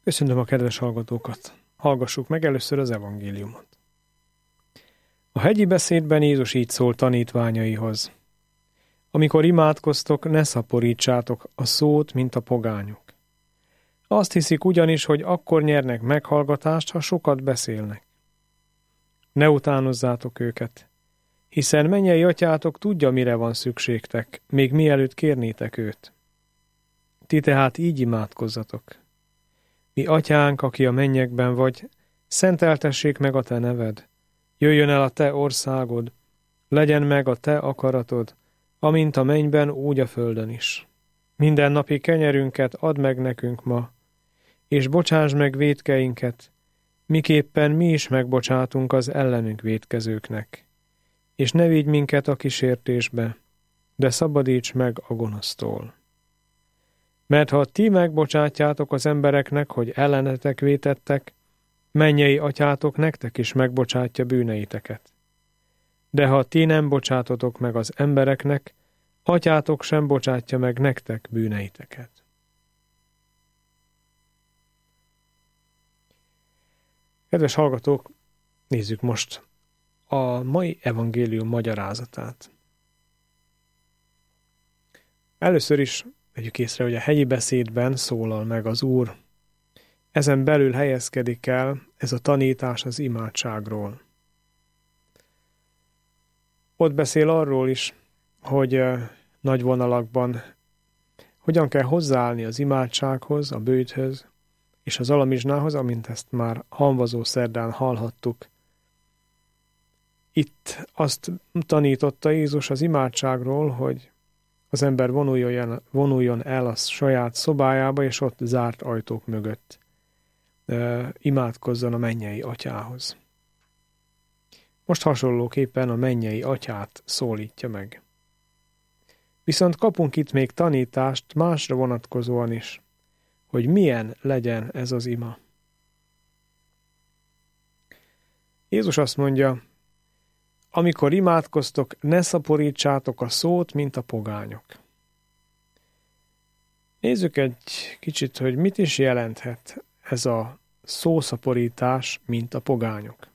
Köszöntöm a kedves hallgatókat! Hallgassuk meg először az evangéliumot. A hegyi beszédben Jézus így szól tanítványaihoz. Amikor imádkoztok, ne szaporítsátok a szót, mint a pogányok. Azt hiszik ugyanis, hogy akkor nyernek meghallgatást, ha sokat beszélnek. Ne utánozzátok őket, hiszen mennyei atyátok tudja, mire van szükségtek, még mielőtt kérnétek őt. Ti tehát így imádkozzatok. Mi atyánk, aki a mennyekben vagy, szenteltessék meg a te neved. Jöjjön el a te országod, legyen meg a te akaratod, amint a mennyben, úgy a földön is. Mindennapi kenyerünket add meg nekünk ma, és bocsásd meg vétkeinket, miképpen mi is megbocsátunk az ellenünk vétkezőknek. És ne vigy minket a kísértésbe, de szabadíts meg a gonosztól. Mert ha ti megbocsátjátok az embereknek, hogy ellenetek vétettek, mennyei atyátok nektek is megbocsátja bűneiteket. De ha ti nem bocsátotok meg az embereknek, atyátok sem bocsátja meg nektek bűneiteket. Kedves hallgatók, nézzük most a mai evangélium magyarázatát. Először is vegyük észre, hogy a hegyi beszédben szólal meg az Úr. Ezen belül helyezkedik el ez a tanítás az imádságról. Ott beszél arról is, hogy nagy vonalakban hogyan kell hozzáállni az imádsághoz, a bőjthöz és az alamizsnához, amint ezt már hamvazó szerdán hallhattuk. Itt azt tanította Jézus az imádságról, hogy az ember vonuljon el a saját szobájába, és ott zárt ajtók mögött imádkozzon a mennyei atyához. Most hasonlóképpen a mennyei atyát szólítja meg. Viszont kapunk itt még tanítást másra vonatkozóan is, hogy milyen legyen ez az ima. Jézus azt mondja, amikor imádkoztok, ne szaporítsátok a szót, mint a pogányok. Nézzük egy kicsit, hogy mit is jelenthet ez a szószaporítás, mint a pogányok.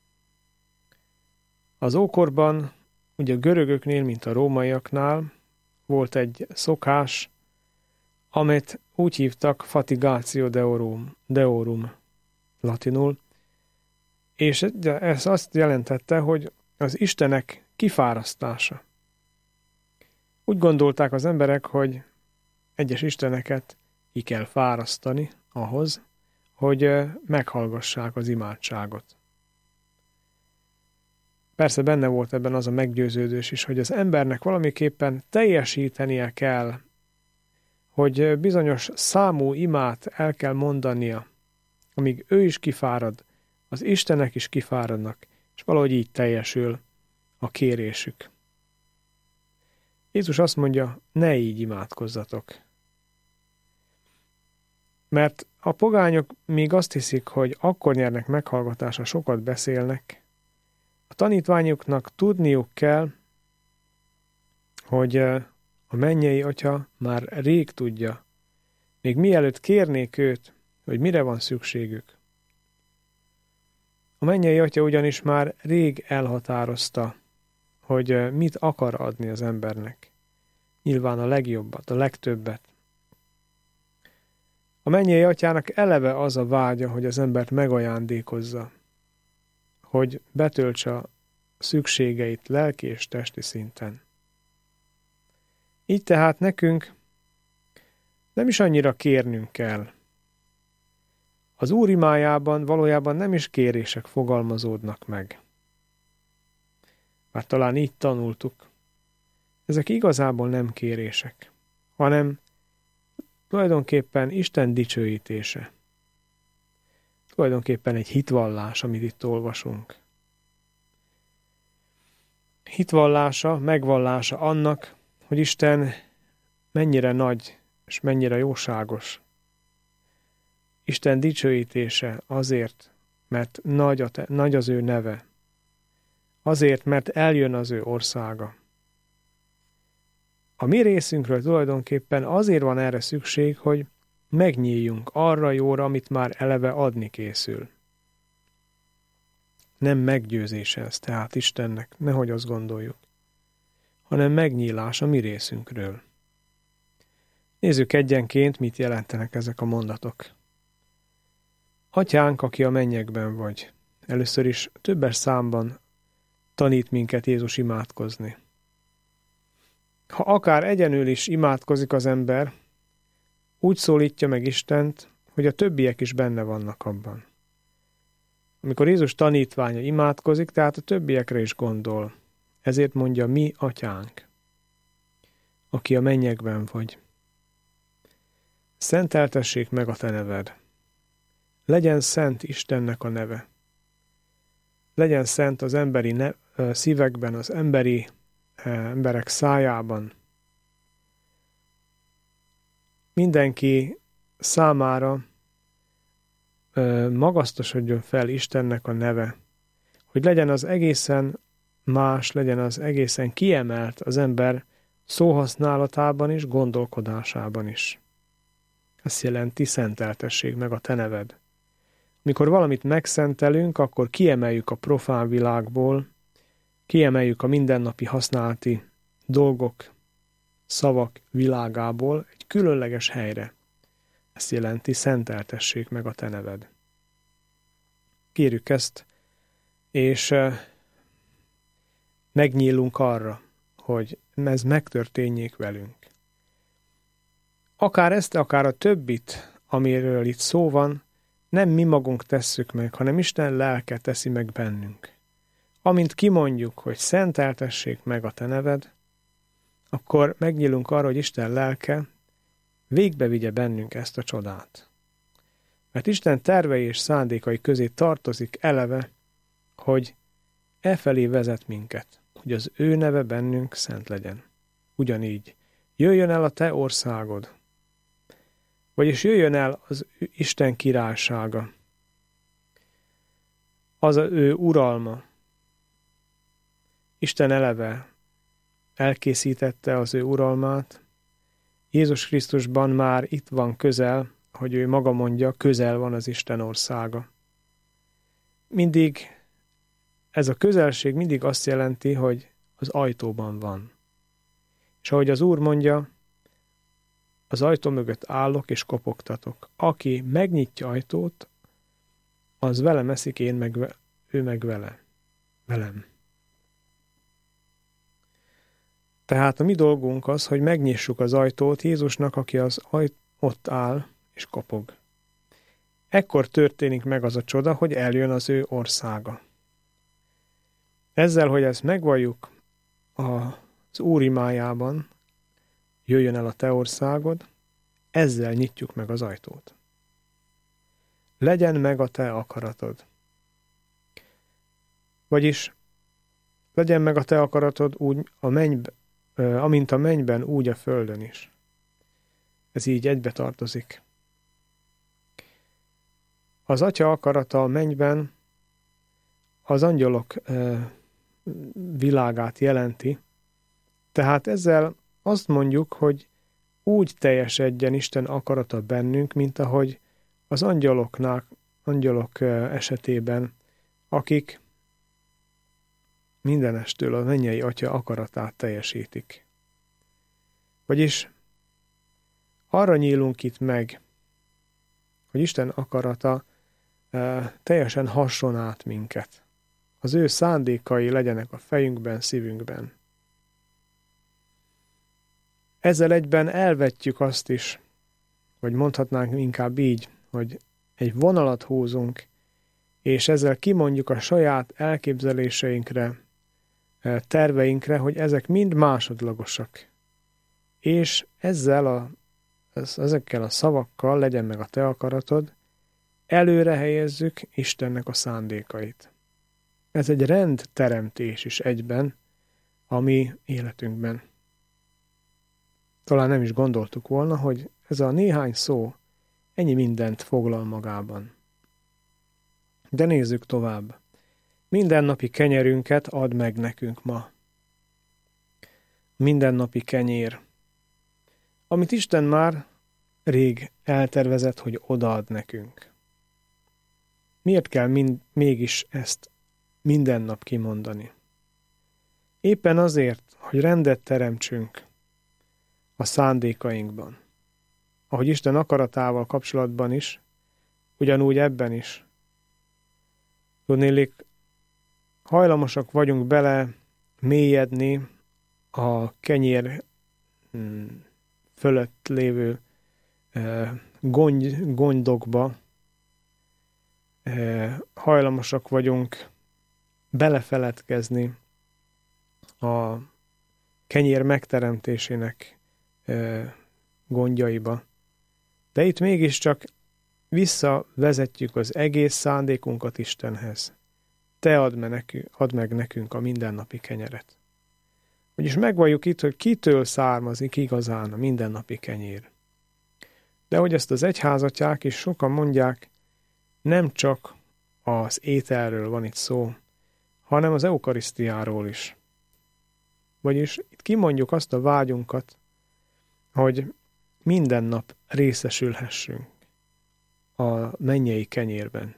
Az ókorban, ugye a görögöknél, mint a rómaiaknál volt egy szokás, amit úgy hívtak fatigatio deorum latinul, és ez azt jelentette, hogy az istenek kifárasztása. Úgy gondolták az emberek, hogy egyes isteneket ki kell fárasztani ahhoz, hogy meghallgassák az imádságot. Persze benne volt ebben az a meggyőződés is, hogy az embernek valamiképpen teljesítenie kell, hogy bizonyos számú imát el kell mondania, amíg ő is kifárad, az istenek is kifáradnak, és valahogy így teljesül a kérésük. Jézus azt mondja, ne így imádkozzatok. Mert a pogányok még azt hiszik, hogy akkor nyernek meghallgatásra, sokat beszélnek. A tanítványoknak tudniuk kell, hogy a mennyei atya már rég tudja, még mielőtt kérnék őt, hogy mire van szükségük. A mennyei atya ugyanis már rég elhatározta, hogy mit akar adni az embernek. Nyilván a legjobbat, a legtöbbet. A mennyei atyának eleve az a vágya, hogy az embert megajándékozza, hogy betöltse a szükségeit lelki és testi szinten. Így tehát nekünk nem is annyira kérnünk kell. Az Úr imájában valójában nem is kérések fogalmazódnak meg. Bár talán így tanultuk. Ezek igazából nem kérések, hanem tulajdonképpen Isten dicsőítése. Tulajdonképpen egy hitvallás, amit itt olvasunk. Hitvallása, megvallása annak, hogy Isten mennyire nagy és mennyire jóságos. Isten dicsőítése azért, mert nagy az ő neve. Azért, mert eljön az ő országa. A mi részünkről tulajdonképpen azért van erre szükség, hogy megnyíljunk arra jóra, amit már eleve adni készül. Nem meggyőzés ez, tehát Istennek, nehogy azt gondoljuk, hanem megnyílás a mi részünkről. Nézzük egyenként, mit jelentenek ezek a mondatok. Atyánk, aki a mennyekben vagy. Először is többes számban tanít minket Jézus imádkozni. Ha akár egyenül is imádkozik az ember, úgy szólítja meg Istent, hogy a többiek is benne vannak abban. Amikor Jézus tanítványa imádkozik, tehát a többiekre is gondol. Ezért mondja, mi atyánk, aki a mennyekben vagy. Szenteltessék meg a te neved. Legyen szent Istennek a neve. Legyen szent az emberi szívekben, az emberek szájában. Mindenki számára magasztosodjon fel Istennek a neve, hogy legyen az egészen más, legyen az egészen kiemelt az ember szóhasználatában is, gondolkodásában is. Ezt jelenti, szenteltessék meg a te neved. Mikor valamit megszentelünk, akkor kiemeljük a profán világból, kiemeljük a mindennapi használati dolgok, szavak világából egy különleges helyre. Ezt jelenti, szenteltessék meg a te neved. Kérjük ezt, és megnyílunk arra, hogy ez megtörténjék velünk. Akár ezt, akár a többit, amiről itt szó van, nem mi magunk tesszük meg, hanem Isten lelke teszi meg bennünk. Amint kimondjuk, hogy szenteltessék meg a te neved, akkor megnyílunk arra, hogy Isten lelke végbe vigye bennünk ezt a csodát. Mert Isten tervei és szándékai közé tartozik eleve, hogy efelé vezet minket, hogy az ő neve bennünk szent legyen. Ugyanígy, jöjjön el a te országod, vagyis jöjjön el az Isten királysága, az ő uralma. Isten eleve elkészítette az ő uralmát, Jézus Krisztusban már itt van közel, hogy ő maga mondja, közel van az Isten országa. Mindig ez a közelség mindig azt jelenti, hogy az ajtóban van. És ahogy az Úr mondja, az ajtó mögött állok és kopogtatok. Aki megnyitja ajtót, az velem eszik, ő meg velem. Tehát a mi dolgunk az, hogy megnyissuk az ajtót Jézusnak, aki ott áll és kopog. Ekkor történik meg az a csoda, hogy eljön az ő országa. Ezzel, hogy ezt megvalljuk az Úr imájában, jöjjön el a te országod, ezzel nyitjuk meg az ajtót. Legyen meg a te akaratod. Vagyis legyen meg a te akaratod úgy amint a mennyben, úgy a földön is. Ez így egybe tartozik. Az Atya akarata a mennyben az angyalok világát jelenti, tehát ezzel azt mondjuk, hogy úgy teljesedjen Isten akarata bennünk, mint ahogy az angyalok esetében, akik mindenestől a mennyei Atya akaratát teljesítik. Vagyis arra nyílunk itt meg, hogy Isten akarata teljesen hasson át minket. Az ő szándékai legyenek a fejünkben, szívünkben. Ezzel egyben elvetjük azt is, vagy mondhatnánk inkább így, hogy egy vonalat húzunk, és ezzel kimondjuk a saját elképzeléseinkre, terveinkre, hogy ezek mind másodlagosak. És ezekkel a szavakkal, legyen meg a te akaratod, előre helyezzük Istennek a szándékait. Ez egy rendteremtés is egyben a mi életünkben. Talán nem is gondoltuk volna, hogy ez a néhány szó ennyi mindent foglal magában. De nézzük tovább. Mindennapi kenyerünket add meg nekünk ma. Mindennapi kenyér. Amit Isten már rég eltervezett, hogy odaad nekünk. Miért kell mégis ezt minden nap kimondani? Éppen azért, hogy rendet teremtsünk a szándékainkban. Ahogy Isten akaratával kapcsolatban is, ugyanúgy ebben is. Tudnélik, hajlamosak vagyunk bele mélyedni a kenyér fölött lévő gondokba, hajlamosak vagyunk belefeledkezni a kenyér megteremtésének gondjaiba. De itt mégiscsak visszavezetjük az egész szándékunkat Istenhez. Te add meg nekünk a mindennapi kenyeret. Vagyis megvalljuk itt, hogy kitől származik igazán a mindennapi kenyér. De hogy ezt az egyházatják is sokan mondják, nem csak az ételről van itt szó, hanem az eukarisztiáról is. Vagyis itt kimondjuk azt a vágyunkat, hogy minden nap részesülhessünk a mennyei kenyérben.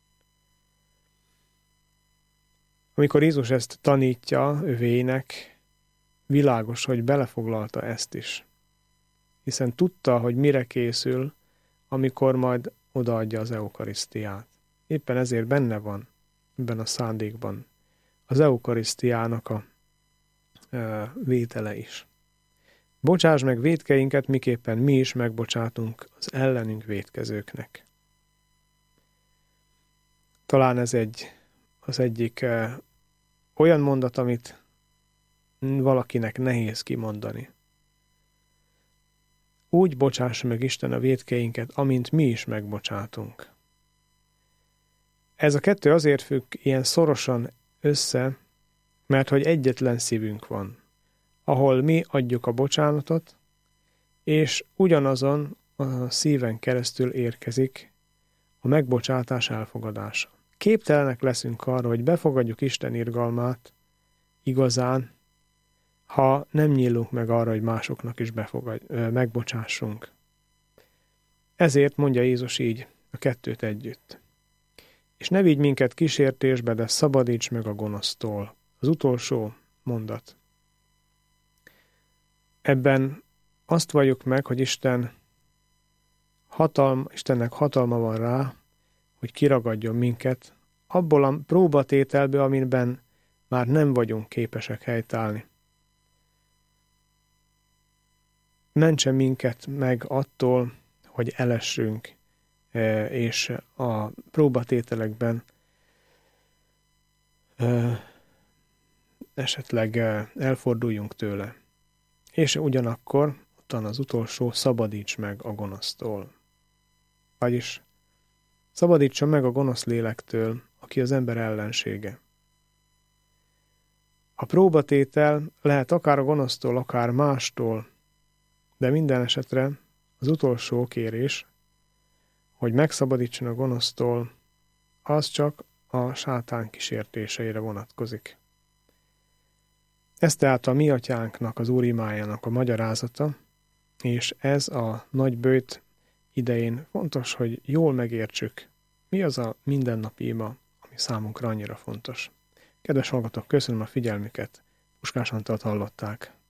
Amikor Jézus ezt tanítja övéinek, világos, hogy belefoglalta ezt is. Hiszen tudta, hogy mire készül, amikor majd odaadja az eukarisztiát. Éppen ezért benne van ebben a szándékban az eukarisztiának a vétele is. Bocsáss meg vétkeinket, miképpen mi is megbocsátunk az ellenünk vétkezőknek. Talán ez az egyik olyan mondat, amit valakinek nehéz kimondani. Úgy bocsássa meg Isten a vétkeinket, amint mi is megbocsátunk. Ez a kettő azért függ ilyen szorosan össze, mert hogy egyetlen szívünk van, ahol mi adjuk a bocsánatot, és ugyanazon a szíven keresztül érkezik a megbocsátás elfogadása. Képtelenek leszünk arra, hogy befogadjuk Isten irgalmát igazán, ha nem nyílunk meg arra, hogy másoknak is megbocsássunk. Ezért mondja Jézus így a kettőt együtt. És ne vigy minket kísértésbe, de szabadíts meg a gonosztól. Az utolsó mondat. Ebben azt valljuk meg, hogy Istennek hatalma van rá, hogy kiragadjon minket abból a próbatételből, amiben már nem vagyunk képesek helytállni. Mentse minket meg attól, hogy elessünk, és a próbatételekben esetleg elforduljunk tőle. És ugyanakkor, utána az utolsó, szabadíts meg a gonosztól. Vagyis szabadítsa meg a gonosz lélektől, aki az ember ellensége. A próbatétel lehet akár a gonosztól, akár mástól, de minden esetre az utolsó kérés, hogy megszabadítson a gonosztól, az csak a sátán kísértéseire vonatkozik. Ez tehát a mi atyánknak, az Úr imájának a magyarázata, és ez a nagy böjt idején fontos, hogy jól megértsük, mi az a mindennapi ima, ami számunkra annyira fontos. Kedves hallgatók, köszönöm a figyelmüket, Puskás Antalt hallották.